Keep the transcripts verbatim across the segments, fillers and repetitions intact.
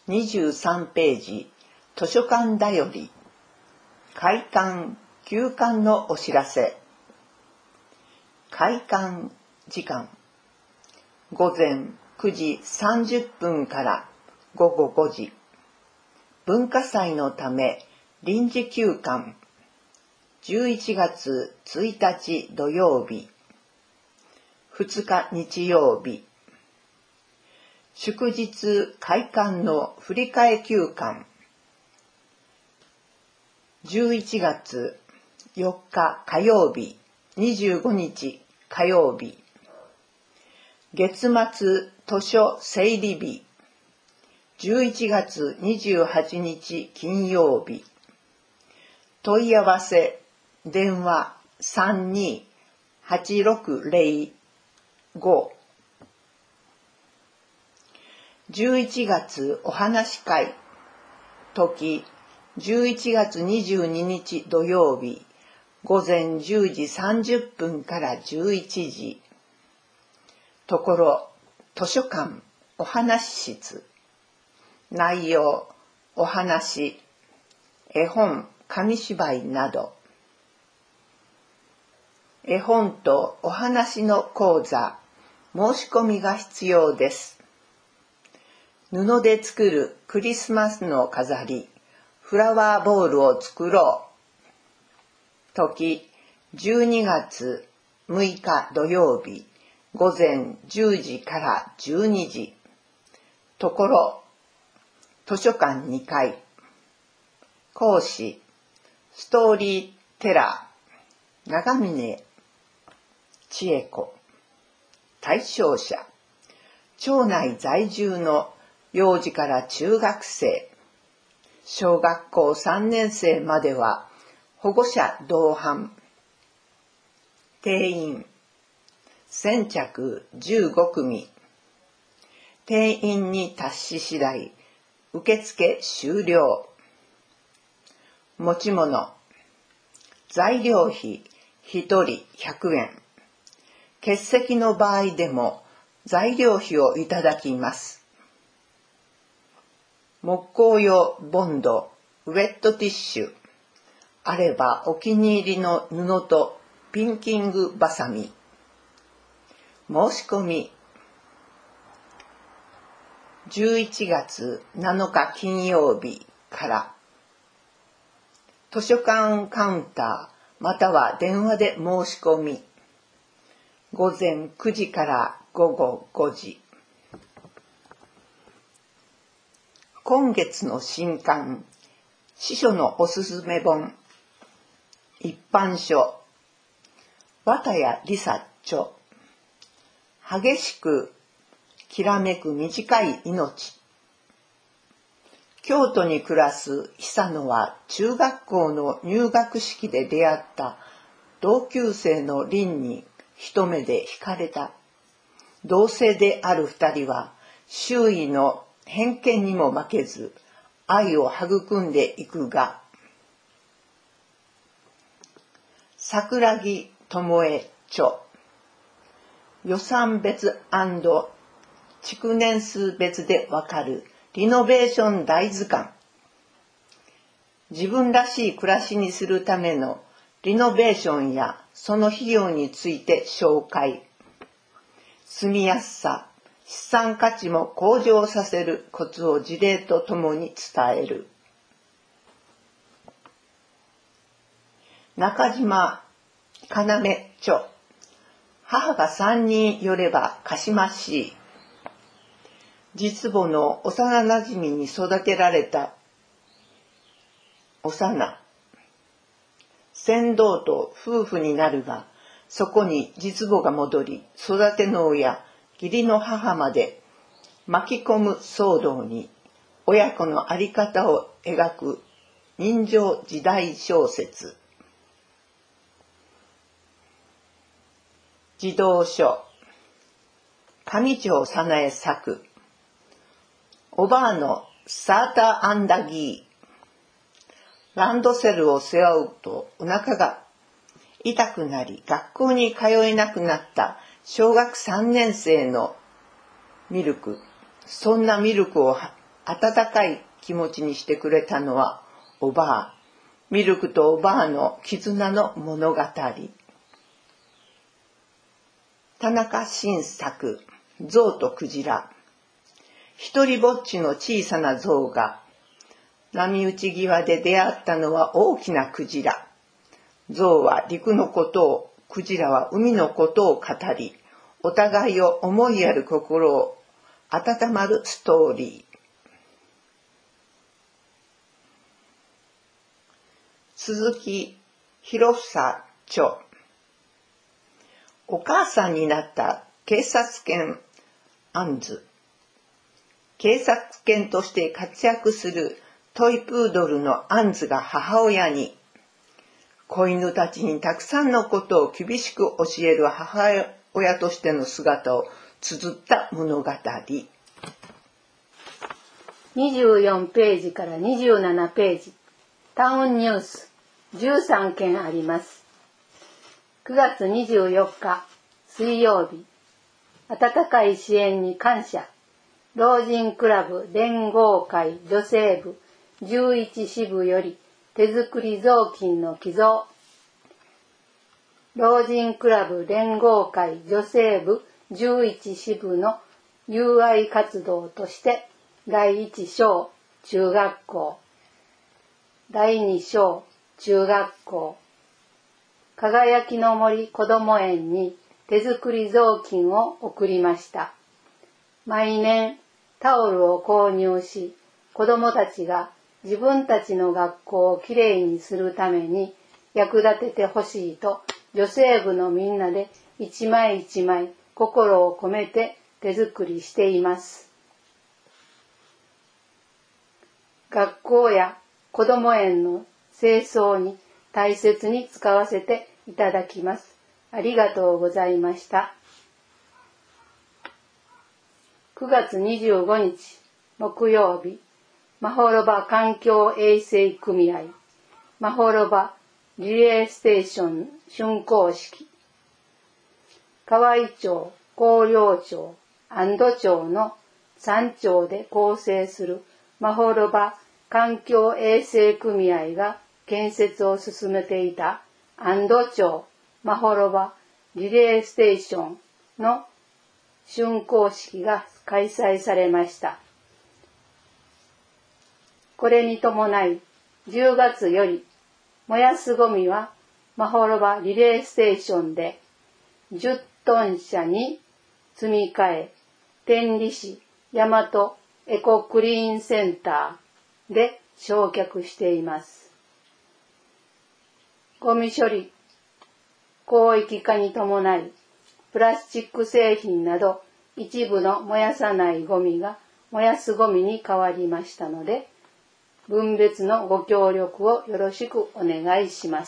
にじゅうさんページ、図書館だより、開館・休館のお知らせ。開館時間、午前くじさんじゅっぷんから午後ごじ。文化祭のため臨時休館。じゅういちがつついたち土曜日、ふつか日曜日。祝日開館の振り替え休館。じゅういちがつよっか火曜日、にじゅうごにち火曜日。月末図書整理日。じゅういちがつにじゅうはちにち金曜日。問い合わせ電話 さんにーはちろくぜろご。じゅういちがつお話会。時じゅういちがつにじゅうににち土曜日、午前じゅうじさんじゅっぷんからじゅういちじ。ところ図書館お話室。内容お話、絵本、紙芝居など。絵本とお話の講座、申し込みが必要です。布で作るクリスマスの飾り、フラワーボールを作ろう。時じゅうにがつむいか土曜日、午前じゅうじからじゅうにじ。ところ図書館にかい。講師ストーリーテラー長峰千恵子。対象者町内在住の幼児から中学生、小学校さんねんせいまでは保護者同伴。定員先着じゅうごくみ。定員に達し次第受付終了。持ち物材料費ひとりひゃくえん。欠席の場合でも材料費をいただきます。木工用ボンド、ウェットティッシュ。あればお気に入りの布とピンキングバサミ。申し込みじゅういちがつなのか金曜日から。図書館カウンターまたは電話で申し込み。午前くじから午後ごじ。今月の新刊、司書のおすすめ本。一般書、綿谷りさ著。激しくきらめく短い命。京都に暮らす久野は中学校の入学式で出会った同級生の凛に一目で惹かれた。同性である二人は周囲の偏見にも負けず愛を育んでいくが、桜木智恵著。予算別&築年数別でわかるリノベーション大図鑑。自分らしい暮らしにするためのリノベーションやその費用について紹介。住みやすさ、資産価値も向上させるコツを事例とともに伝える。中島要著。母が三人寄ればかしましい。実母の幼なじみに育てられた幼。船頭と夫婦になるが、そこに実母が戻り、育ての親、義理の母まで巻き込む騒動に、親子の在り方を描く人情時代小説。児童書、上條早苗作。おばあのサーターアンダギー。ランドセルを背負うとお腹が痛くなり学校に通えなくなった小学さんねんせいのミルク。そんなミルクを温かい気持ちにしてくれたのはおばあ、ミルクとおばあの絆の物語。田中新作、象とクジラ。一人ぼっちの小さな象が波打ち際で出会ったのは大きなクジラ。象は陸のことを、クジラは海のことを語り、お互いを思いやる心を温まるストーリー。鈴木博房著。お母さんになった警察犬アンズ。警察犬として活躍するトイプードルのアンズが母親に、子犬たちにたくさんのことを厳しく教える母親としての姿を綴った物語。 にじゅうよんページからにじゅうななページ、タウンニュースじゅうさんけんあります。くがつにじゅうよっか水曜日、温かい支援に感謝。老人クラブ連合会女性部じゅういち支部より手作り雑巾の寄贈。老人クラブ連合会女性部じゅういち支部の友愛活動としてだいいち小中学校、だいに小中学校、輝きの森こども園に手作り雑巾を送りました。毎年タオルを購入し、子どもたちが自分たちの学校をきれいにするために役立ててほしいと、女性部のみんなで一枚一枚心を込めて手作りしています。学校や子ども園の清掃に大切に使わせていただきます。ありがとうございました。くがつにじゅうごにち木曜日、まほろば環境衛生組合まほろばリレーステーション竣工式。河合町、広陵町、安堵町のさん町で構成するまほろば環境衛生組合が建設を進めていた安堵町まほろばリレーステーションの竣工式が開催されました。これに伴いじゅうがつより燃やすゴミはまほろばリレーステーションでじゅっトン車に積み替え、天理市大和エコクリーンセンターで焼却しています。ゴミ処理広域化に伴い、プラスチック製品など一部の燃やさないゴミが燃やすゴミに変わりましたので、分別のご協力をよろしくお願いします。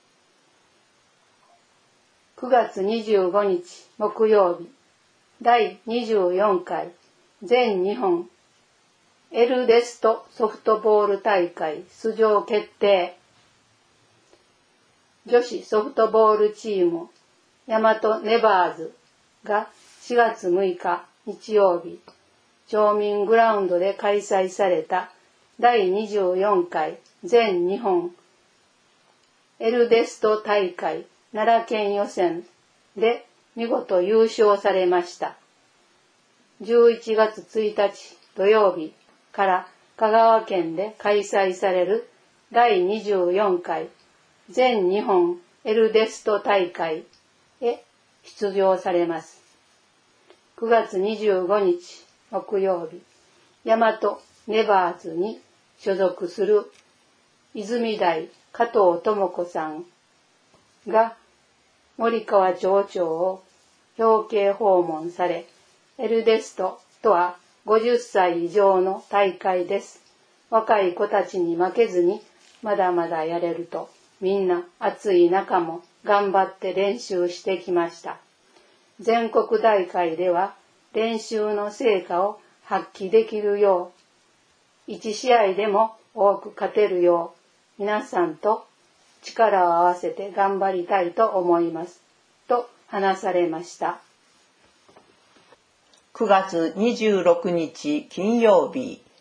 くがつにじゅうごにち木曜日、だいにじゅうよんかい全日本エルデストソフトボール大会出場決定。女子ソフトボールチーム大和ネバーズがしがつむいか日曜日、町民グラウンドで開催されただいにじゅうよんかい全日本エルデスト大会奈良県予選で見事優勝されました。じゅういちがつついたち土曜日から香川県で開催されるだいにじゅうよんかい全日本エルデスト大会へ出場されます。くがつにじゅうごにち木曜日、大和ネバーズに所属する泉台加藤智子さんが森川町長を表敬訪問され、エルデストとはごじゅっさい以上の大会です。若い子たちに負けずにまだまだやれると、みんな暑い中も頑張って練習してきました。全国大会では練習の成果を発揮できるよう、いち試合でも多く勝てるよう、皆さんと力を合わせて頑張りたいと思います。と話されました。 くがつにじゅうろくにち金曜日、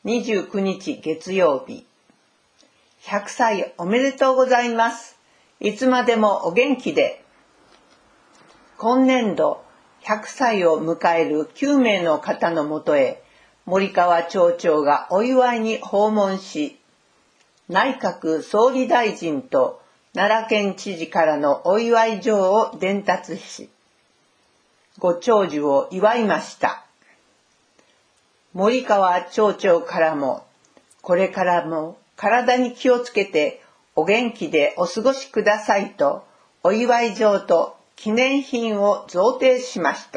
にじゅうくにち月曜日。ひゃくさいおめでとうございます。いつまでもお元気で。今年度ひゃくさいを迎えるきゅうめいの方のもとへ森川町長がお祝いに訪問し、内閣総理大臣と奈良県知事からのお祝い状を伝達し、ご長寿を祝いました。森川町長からも、これからも体に気をつけてお元気でお過ごしくださいとお祝い状と記念品を贈呈しました。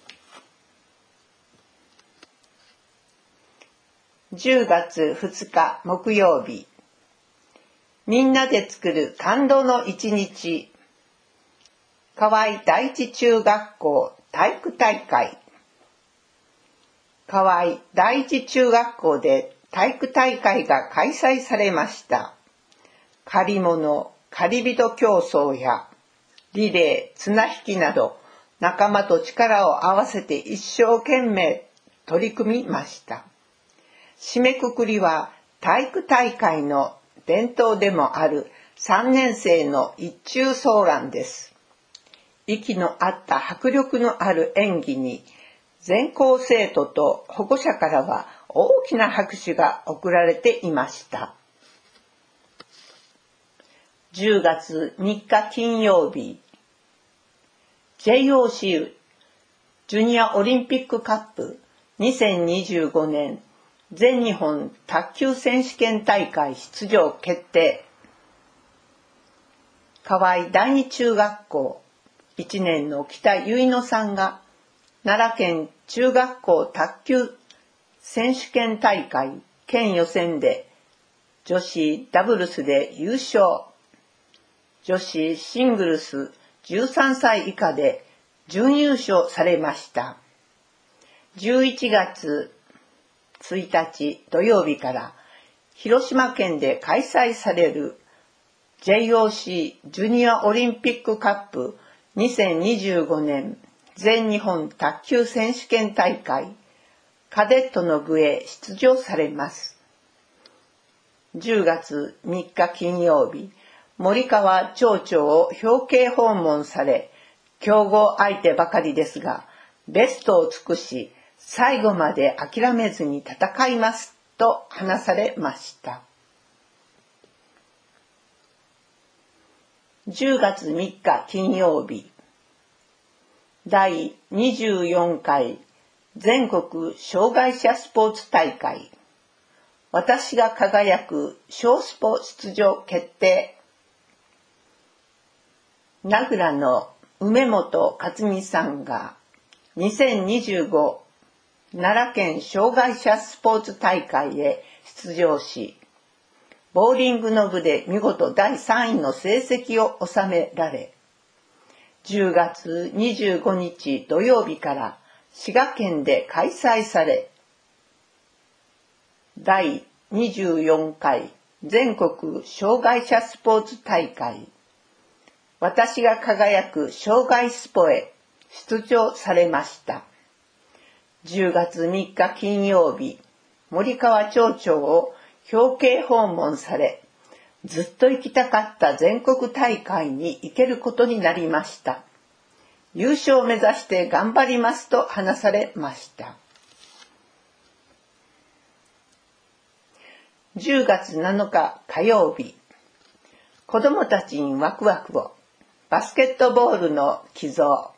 じゅうがつふつか木曜日。みんなで作る感動の一日。河合第一中学校体育大会。河合第一中学校で体育大会が開催されました。借り物、借り人競争やリレー、綱引きなど仲間と力を合わせて一生懸命取り組みました。締めくくりは体育大会の伝統でもあるさんねんせいの一中総覧です。息の合った迫力のある演技に全校生徒と保護者からは大きな拍手が送られていました。じゅうがつみっか金曜日、ジェイオーシー ジュニアオリンピックカップにせんにじゅうごねん全日本卓球選手権大会出場決定。河合第二中学校いちねんの北結乃さんが奈良県中学校卓球選手権大会県予選で女子ダブルスで優勝、女子シングルスじゅうさんさい以下で準優勝されました。じゅういちがつついたち土曜日から広島県で開催される ジェイオーシー ジュニアオリンピックカップにせんにじゅうごねん全日本卓球選手権大会カデットの部へ出場されます。じゅうがつみっか金曜日、森川町長を表敬訪問され、強豪相手ばかりですが、ベストを尽くし、最後まで諦めずに戦いますと話されました。じゅうがつみっか金曜日、だいにじゅうよんかい全国障害者スポーツ大会、私が輝く小スポ出場決定。名倉の梅本克美さんがにせんにじゅうご奈良県障害者スポーツ大会へ出場し、ボーリングの部で見事だいさんいの成績を収められ、じゅうがつにじゅうごにち土曜日から滋賀県で開催され、だいにじゅうよんかい全国障害者スポーツ大会、私が輝く障害スポへ出場されました。じゅうがつみっか金曜日、森川町長を表敬訪問され、ずっと行きたかった全国大会に行けることになりました。優勝を目指して頑張りますと話されました。じゅうがつなのか火曜日、子どもたちにワクワクを、バスケットボールの寄贈。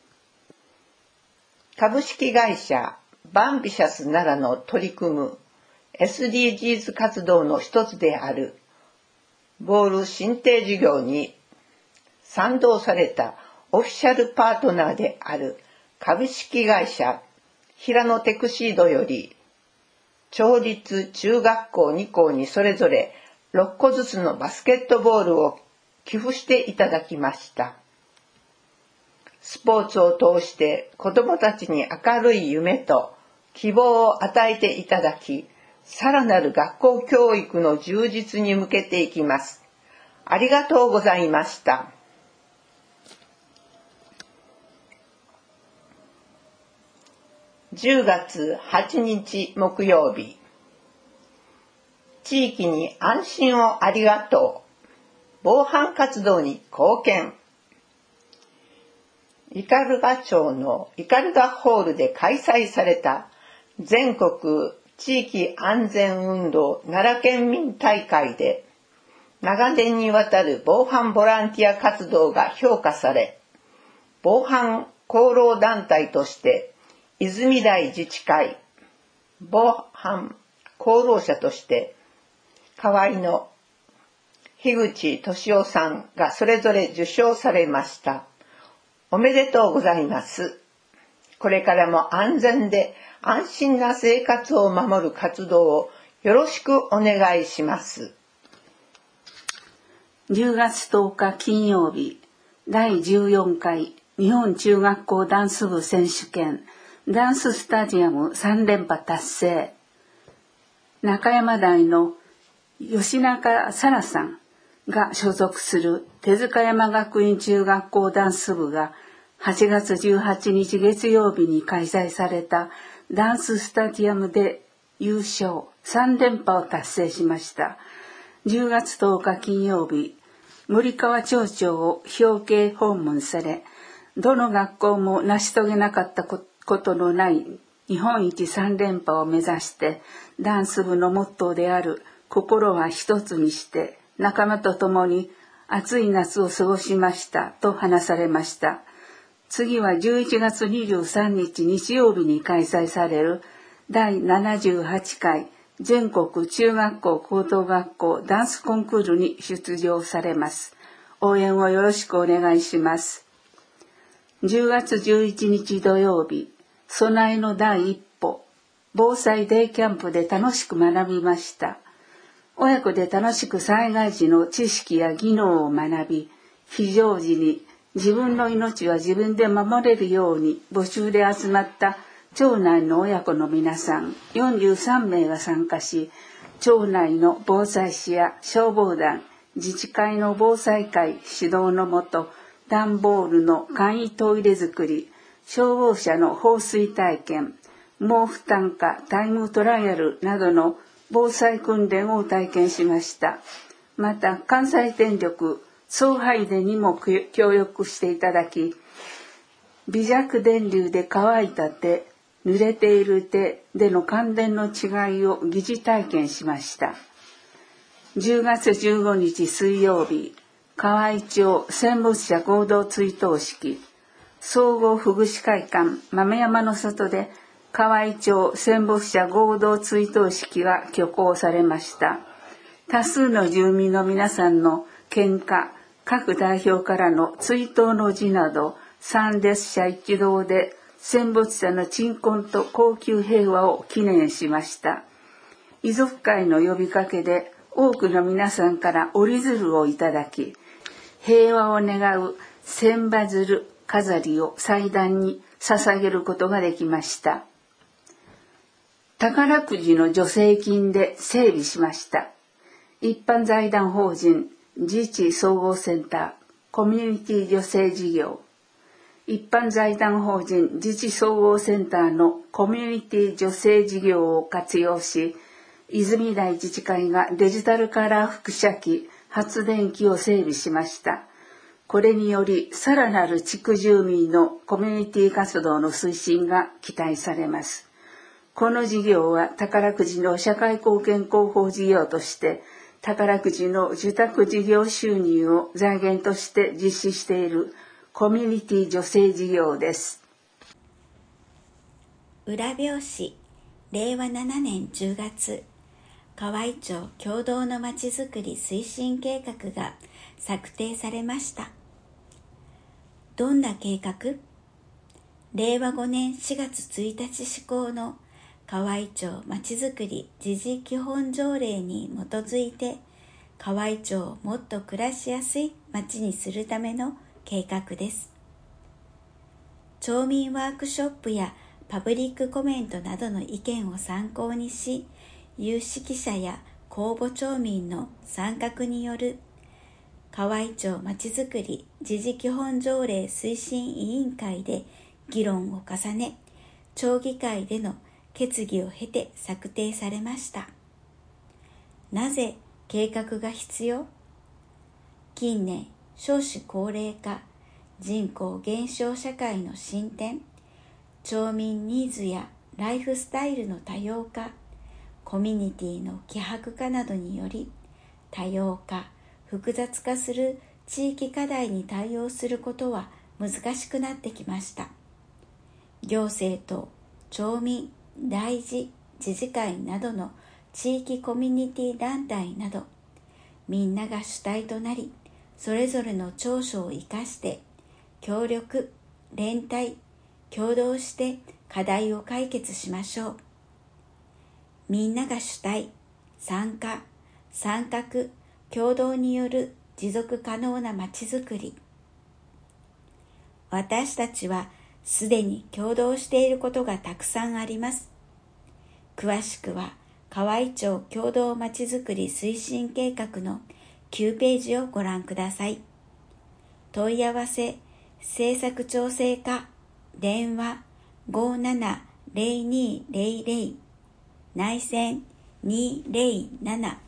株式会社バンビシャス奈良の取り組む エスディージーズ 活動の一つであるボール進呈事業に賛同されたオフィシャルパートナーである株式会社平野テクシードより町立中学校にこうにそれぞれろっこずつのバスケットボールを寄付していただきました。スポーツを通して子どもたちに明るい夢と希望を与えていただき、さらなる学校教育の充実に向けていきます。ありがとうございました。じゅうがつはちにち木曜日、 地域に安心をありがとう。防犯活動に貢献。斑鳩町の斑鳩ホールで開催された全国地域安全運動奈良県民大会で、長年にわたる防犯ボランティア活動が評価され、防犯功労団体として泉台自治会、防犯功労者として河合の樋口俊夫さんがそれぞれ受賞されました。おめでとうございます。これからも安全で安心な生活を守る活動をよろしくお願いします。 じゅうがつとおか金曜日、だいじゅうよんかい日本中学校ダンス部選手権ダンススタジアムさんれんぱ達成。中山大の吉中沙羅さんが所属する手塚山学院中学校ダンス部がはちがつじゅうはちにち月曜日に開催されたダンススタジアムで優勝さんれんぱを達成しました。じゅうがつとおか金曜日、森川町長を表敬訪問され、どの学校も成し遂げなかったことのない日本一さんれんぱを目指してダンス部のモットーである心は一つにして仲間と共に暑い夏を過ごしましたと話されました。次はじゅういちがつにじゅうさんにち日曜日に開催されるだいななじゅうはちかい全国中学校高等学校ダンスコンクールに出場されます。応援をよろしくお願いします。じゅうがつじゅういちにち土曜日、備えの第一歩、防災デイキャンプで楽しく学びました。親子で楽しく災害時の知識や技能を学び、非常時に自分の命は自分で守れるように募集で集まった町内の親子の皆さんよんじゅうさんめいが参加し、町内の防災士や消防団、自治会の防災会指導のもと、段ボールの簡易トイレ作り、消防車の放水体験、毛布担架タイムトライアルなどの防災訓練を体験しました。また関西電力送配電にも協力していただき、微弱電流で乾いた手、濡れている手での感電の違いを疑似体験しました。じゅうがつじゅうごにち水曜日、河合町戦没者合同追悼式、総合福祉会館豆山の里で河合町戦没者合同追悼式が挙行されました。多数の住民の皆さんの献花、各代表からの追悼の辞など、参列者一同で戦没者の鎮魂と恒久平和を記念しました。遺族会の呼びかけで多くの皆さんから折り鶴をいただき、平和を願う千羽鶴飾りを祭壇に捧げることができました。宝くじの助成金で整備しました。一般財団法人自治総合センターコミュニティ助成事業、一般財団法人自治総合センターのコミュニティ助成事業を活用し、泉台自治会がデジタルカラー輻射機、発電機を整備しました。これにより、さらなる地区住民のコミュニティ活動の推進が期待されます。この事業は宝くじの社会貢献広報事業として、宝くじの受託事業収入を財源として実施しているコミュニティ助成事業です。 裏表紙、れいわななねんじゅうがつ、河合町共同のまちづくり推進計画が策定されました。どんな計画？れいわごねんしがつついたち施行の河合町まちづくり自治基本条例に基づいて、河合町をもっと暮らしやすい町にするための計画です。町民ワークショップやパブリックコメントなどの意見を参考にし、有識者や公募町民の参画による河合町まちづくり自治基本条例推進委員会で議論を重ね、町議会での決議を経て策定されました。 なぜ計画が必要？近年、少子高齢化、人口減少社会の進展、町民ニーズやライフスタイルの多様化、コミュニティの希薄化などにより、多様化、複雑化する地域課題に対応することは難しくなってきました。行政と町民、大事、自治会などの地域コミュニティ団体など、みんなが主体となり、それぞれの長所を生かして、協力、連帯、協働して課題を解決しましょう。みんなが主体、参加、参画、協働による持続可能なまちづくり。私たちはすでに協働していることがたくさんあります。詳しくは、河合町共同まちづくり推進計画のきゅうページをご覧ください。問い合わせ、政策調整課、電話 ごーななゼロにゼロゼロ、内線にゼロなな。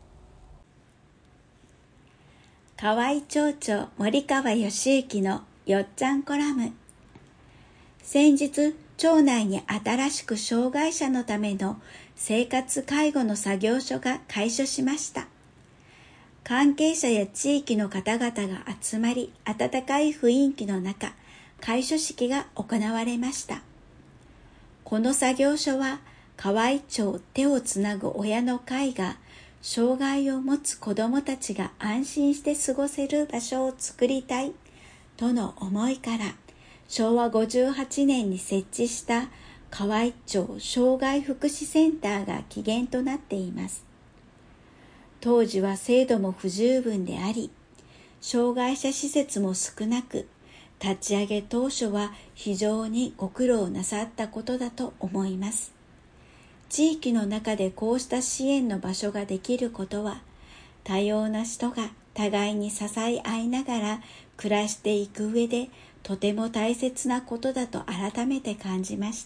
河合町長森川義行のよっちゃんコラム。先日、町内に新しく障害者のための生活介護の作業所が開所しました。関係者や地域の方々が集まり、温かい雰囲気の中、開所式が行われました。この作業所は、河合町手をつなぐ親の会が、障害を持つ子どもたちが安心して過ごせる場所を作りたいとの思いから、しょうわごじゅうはちねんに設置した河合町障害福祉センターが起源となっています。当時は制度も不十分であり、障害者施設も少なく、立ち上げ当初は非常にご苦労なさったことだと思います。地域の中でこうした支援の場所ができることは、多様な人が互いに支え合いながら暮らしていく上でとても大切なことだと改めて感じました。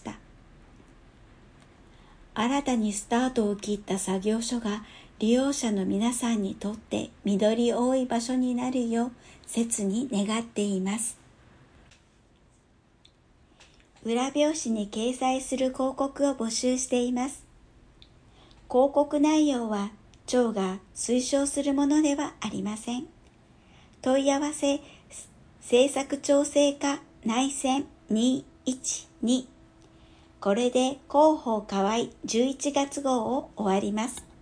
新たにスタートを切った作業所が利用者の皆さんにとって緑多い場所になるよう切に願っています。裏表紙に掲載する広告を募集しています。広告内容は町が推奨するものではありません。問い合わせ、政策調整課内線にいちに。これで広報河合じゅういちがつ号を終わります。